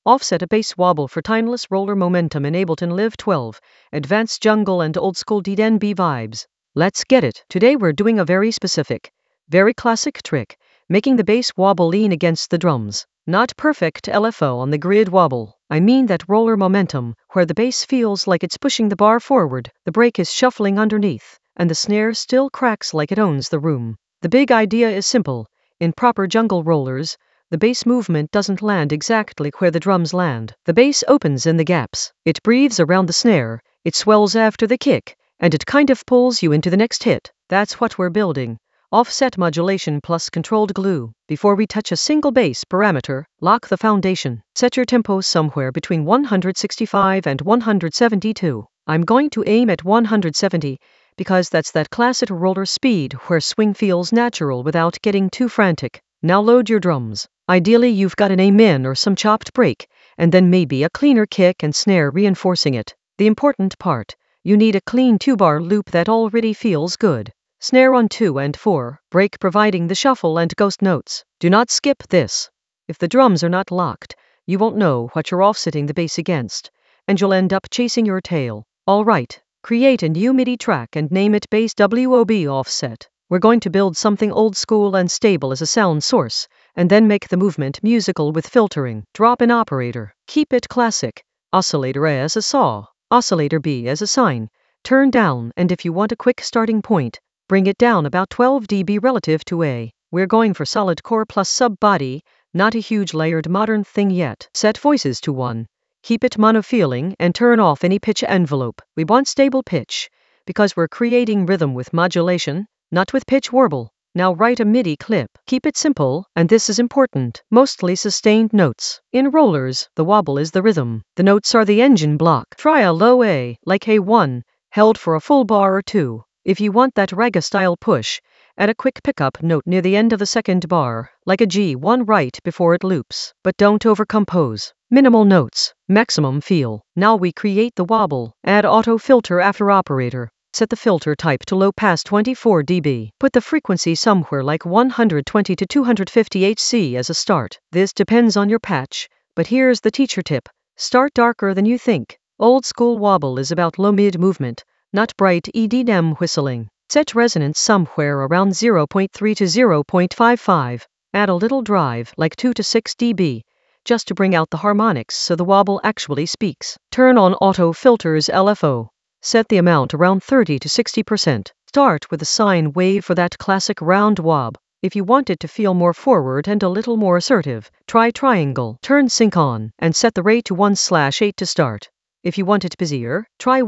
Offset a bass wobble for timeless roller momentum in Ableton Live 12, advanced jungle and old school DNB vibes. Let's get it. Today we're doing a very specific, very classic trick, making the bass wobble lean against the drums. Not perfect LFO on the grid wobble. I mean that roller momentum, where the bass feels like it's pushing the bar forward, the break is shuffling underneath, and the snare still cracks like it owns the room. The big idea is simple. In proper jungle rollers, the bass movement doesn't land exactly where the drums land. The bass opens in the gaps. It breathes around the snare, it swells after the kick, and it kind of pulls you into the next hit. That's what we're building. Offset modulation plus controlled glue. Before we touch a single bass parameter, lock the foundation. Set your tempo somewhere between 165 and 172. I'm going to aim at 170 because that's that classic roller speed where swing feels natural without getting too frantic. Now load your drums. Ideally, you've got an amen or some chopped break, and then maybe a cleaner kick and snare reinforcing it. The important part, you need a clean 2-bar loop that already feels good. Snare on 2 and 4, break providing the shuffle and ghost notes. Do not skip this. If the drums are not locked, you won't know what you're offsetting the bass against, and you'll end up chasing your tail. All right, create a new MIDI track and name it Bass WOB Offset. We're going to build something old school and stable as a sound source, and then make the movement musical with filtering. Drop an operator. Keep it classic. Oscillator A as a saw. Oscillator B as a sine. Turn down, and if you want a quick starting point, bring it down about 12 dB relative to A. We're going for solid core plus sub-body, not a huge layered modern thing yet. Set voices to 1. Keep it monofeeling and turn off any pitch envelope. We want stable pitch, because we're creating rhythm with modulation, not with pitch warble. Now write a MIDI clip. Keep it simple, and this is important. Mostly sustained notes. In rollers, the wobble is the rhythm. The notes are the engine block. Try a low A, like A1, held for a full bar or 2. If you want that raga-style push, add a quick pickup note near the end of the second bar, like a G1 right before it loops. But don't overcompose. Minimal notes. Maximum feel. Now we create the wobble. Add auto filter after operator. Set the filter type to low pass 24 dB. Put the frequency somewhere like 120 to 250 Hz as a start. This depends on your patch, but here's the teacher tip. Start darker than you think. Old school wobble is about low-mid movement, not bright EDM whistling. Set resonance somewhere around 0.3 to 0.55. Add a little drive, like 2 to 6 dB, just to bring out the harmonics so the wobble actually speaks. Turn on auto filters LFO. Set the amount around 30 to 60%. Start with a sine wave for that classic round wob. If you want it to feel more forward and a little more assertive, try triangle. Turn sync on, and set the rate to 1/8 to start. If you want it busier, try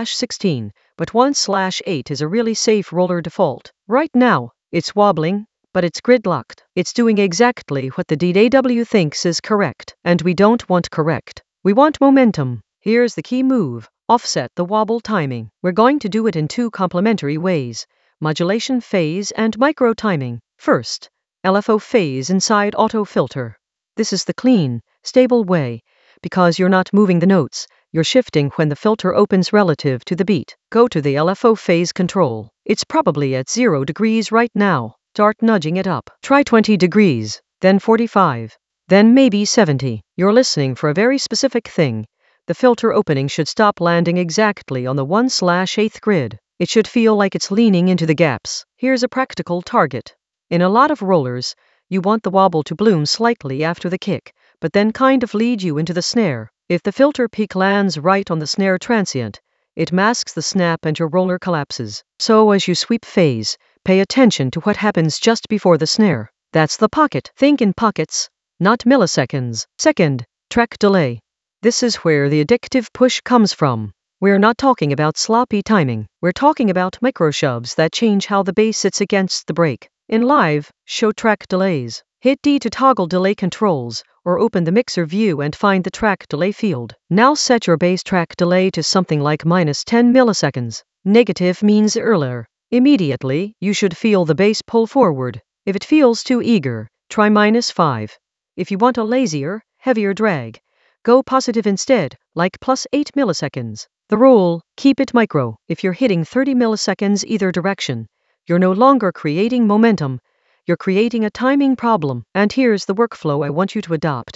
1/16, but 1/8 is a really safe roller default. Right now, it's wobbling, but it's gridlocked. It's doing exactly what the DAW thinks is correct, and we don't want correct. We want momentum. Here's the key move. Offset the wobble timing. We're going to do it in 2 complementary ways: modulation phase and micro timing. First, LFO phase inside auto filter. This is the clean, stable way, because you're not moving the notes, you're shifting when the filter opens relative to the beat. Go to the LFO phase control. It's probably at 0 degrees right now. Start nudging it up. Try 20 degrees, then 45, then maybe 70. You're listening for a very specific thing. The filter opening should stop landing exactly on the 1/8 grid. It should feel like it's leaning into the gaps. Here's a practical target. In a lot of rollers, you want the wobble to bloom slightly after the kick, but then kind of lead you into the snare. If the filter peak lands right on the snare transient, it masks the snap and your roller collapses. So as you sweep phase, pay attention to what happens just before the snare. That's the pocket. Think in pockets, not milliseconds. Second, track delay. This is where the addictive push comes from. We're not talking about sloppy timing. We're talking about micro shoves that change how the bass sits against the break. In live, show track delays. Hit D to toggle delay controls, or open the mixer view and find the track delay field. Now set your bass track delay to something like -10 milliseconds. Negative means earlier. Immediately, you should feel the bass pull forward. If it feels too eager, try -5. If you want a lazier, heavier drag, go positive instead, like +8 milliseconds. The rule, keep it micro. If you're hitting 30 milliseconds either direction, you're no longer creating momentum, you're creating a timing problem. And here's the workflow I want you to adopt.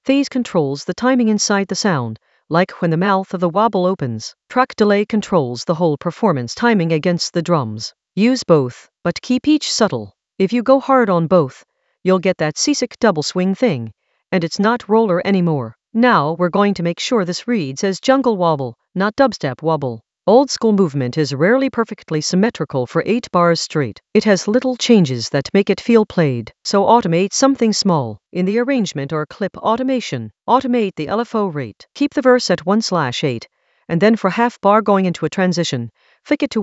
Phase controls the timing inside the sound, like when the mouth of the wobble opens. Track delay controls the whole performance timing against the drums. Use both, but keep each subtle. If you go hard on both, you'll get that seasick double swing thing, and it's not roller anymore. Now we're going to make sure this reads as jungle wobble, not dubstep wobble. Old school movement is rarely perfectly symmetrical for 8 bars straight. It has little changes that make it feel played, so automate something small. In the arrangement or clip automation, automate the LFO rate. Keep the verse at 1/8, and then for half bar going into a transition, flick it to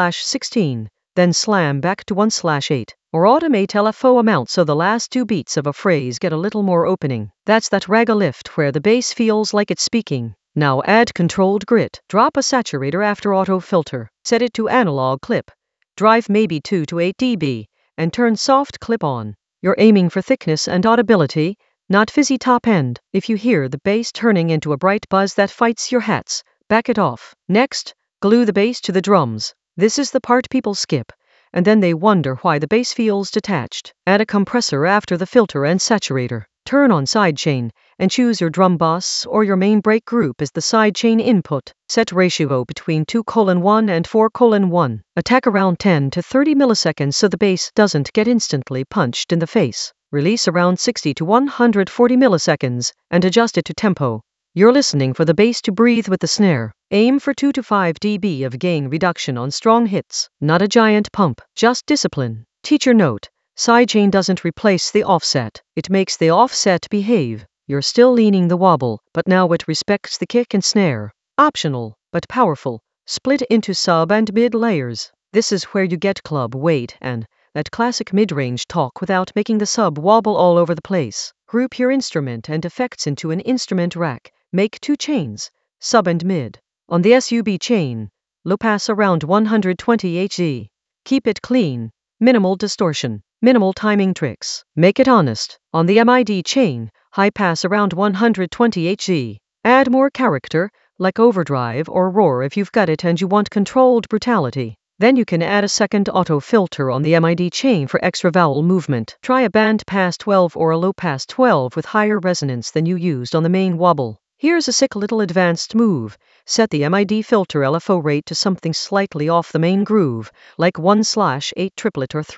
1/16, then slam back to 1/8. Or automate LFO amount so the last 2 beats of a phrase get a little more opening. That's that ragga lift where the bass feels like it's speaking. Now add controlled grit. Drop a saturator after auto filter. Set it to analog clip. Drive maybe 2 to 8 dB, and turn soft clip on. You're aiming for thickness and audibility, not fizzy top end. If you hear the bass turning into a bright buzz that fights your hats, back it off. Next, glue the bass to the drums. This is the part people skip, and then they wonder why the bass feels detached. Add a compressor after the filter and saturator. Turn on sidechain, and choose your drum boss or your main break group as the sidechain input. Set ratio between 2:1 and 4:1. Attack around 10 to 30 milliseconds so the bass doesn't get instantly punched in the face. Release around 60 to 140 milliseconds, and adjust it to tempo. You're listening for the bass to breathe with the snare. Aim for 2 to 5 dB of gain reduction on strong hits, not a giant pump, just discipline. Teacher note: sidechain doesn't replace the offset, it makes the offset behave. You're still leaning the wobble, but now it respects the kick and snare. Optional, but powerful. Split into sub and mid layers. This is where you get club weight and that classic mid-range talk without making the sub wobble all over the place. Group your instrument and effects into an instrument rack. Make 2 chains, sub and mid. On the SUB chain, low pass around 120 Hz. Keep it clean, minimal distortion, minimal timing tricks. Make it honest. On the MID chain, high pass around 120 Hz. Add more character, like overdrive or roar if you've got it and you want controlled brutality. Then you can add a second auto filter on the MID chain for extra vowel movement. Try a band pass 12 or a low pass 12 with higher resonance than you used on the main wobble. Here's a sick little advanced move. Set the MID filter LFO rate to something slightly off the main groove, like 1/8 triplet or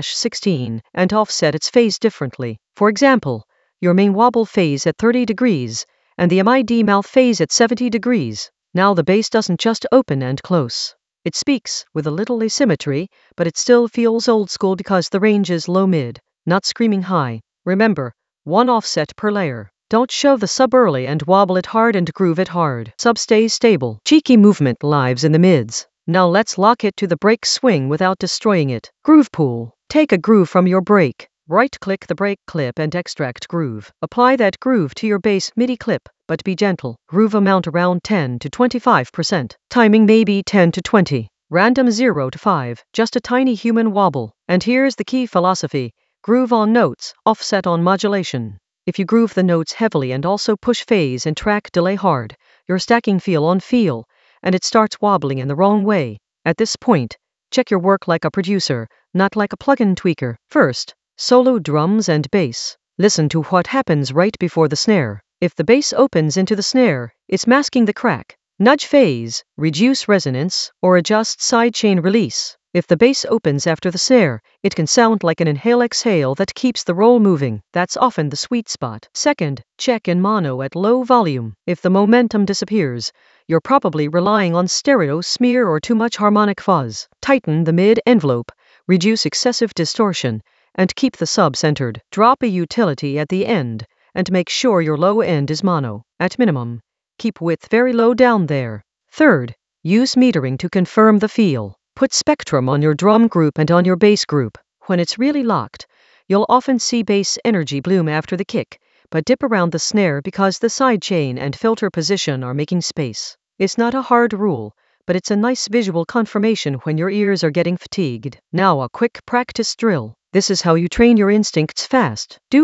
3/16, and offset its phase differently. For example, your main wobble phase at 30 degrees, and the MID mouth phase at 70 degrees. Now the bass doesn't just open and close. It speaks with a little asymmetry, but it still feels old school because the range is low-mid, not screaming high. Remember, 1 offset per layer. Don't shove the sub early and wobble it hard and groove it hard. Sub stays stable. Cheeky movement lives in the mids. Now let's lock it to the break swing without destroying it. Groove pool. Take a groove from your break. Right-click the break clip and extract groove. Apply that groove to your bass MIDI clip, but be gentle. Groove amount around 10 to 25%. Timing maybe 10 to 20. Random 0 to 5. Just a tiny human wobble. And here's the key philosophy. Groove on notes, offset on modulation. If you groove the notes heavily and also push phase and track delay hard, you're stacking feel on feel, and it starts wobbling in the wrong way. At this point, check your work like a producer, not like a plugin tweaker. First, solo drums and bass. Listen to what happens right before the snare. If the bass opens into the snare, it's masking the crack. Nudge phase, reduce resonance, or adjust sidechain release. If the bass opens after the snare, it can sound like an inhale-exhale that keeps the roll moving. That's often the sweet spot. Second, check in mono at low volume. If the momentum disappears, you're probably relying on stereo smear or too much harmonic fuzz. Tighten the mid envelope, reduce excessive distortion, and keep the sub centered. Drop a utility at the end, and make sure your low end is mono. At minimum, keep width very low down there. Third, use metering to confirm the feel. Put spectrum on your drum group and on your bass group. When it's really locked, you'll often see bass energy bloom after the kick, but dip around the snare because the sidechain and filter position are making space. It's not a hard rule, but it's a nice visual confirmation when your ears are getting fatigued. Now a quick practice drill. This is how you train your instincts fast. Do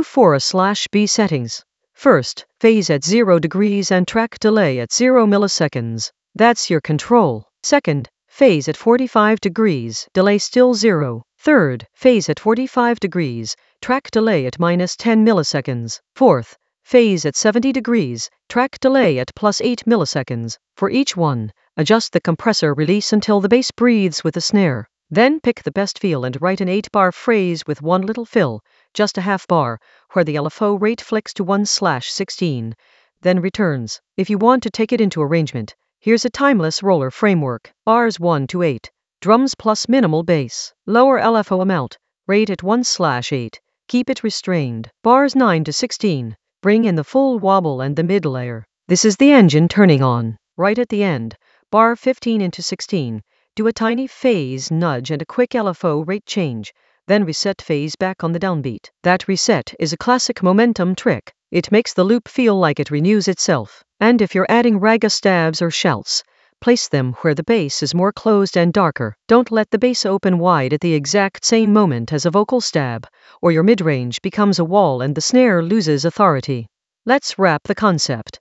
4/B settings. First, phase at 0 degrees and track delay at 0 milliseconds. That's your control. Second, phase at 45 degrees, delay still 0. Third, phase at 45 degrees, track delay at -10 milliseconds. Fourth, phase at 70 degrees, track delay at +8 milliseconds. For each one, adjust the compressor release until the bass breathes with the snare. Then pick the best feel and write an 8-bar phrase with one little fill, just a half bar, where the LFO rate flicks to 1/16, then returns. If you want to take it into arrangement, here's a timeless roller framework. Bars 1 to 8, drums plus minimal bass. Lower LFO amount, rate at 1/8, keep it restrained. Bars 9 to 16, bring in the full wobble and the mid layer. This is the engine turning on. Right at the end, bar 15 into 16, do a tiny phase nudge and a quick LFO rate change, then reset phase back on the downbeat. That reset is a classic momentum trick. It makes the loop feel like it renews itself. And if you're adding raga stabs or shouts, place them where the bass is more closed and darker. Don't let the bass open wide at the exact same moment as a vocal stab, or your mid-range becomes a wall and the snare loses authority. Let's wrap the concept.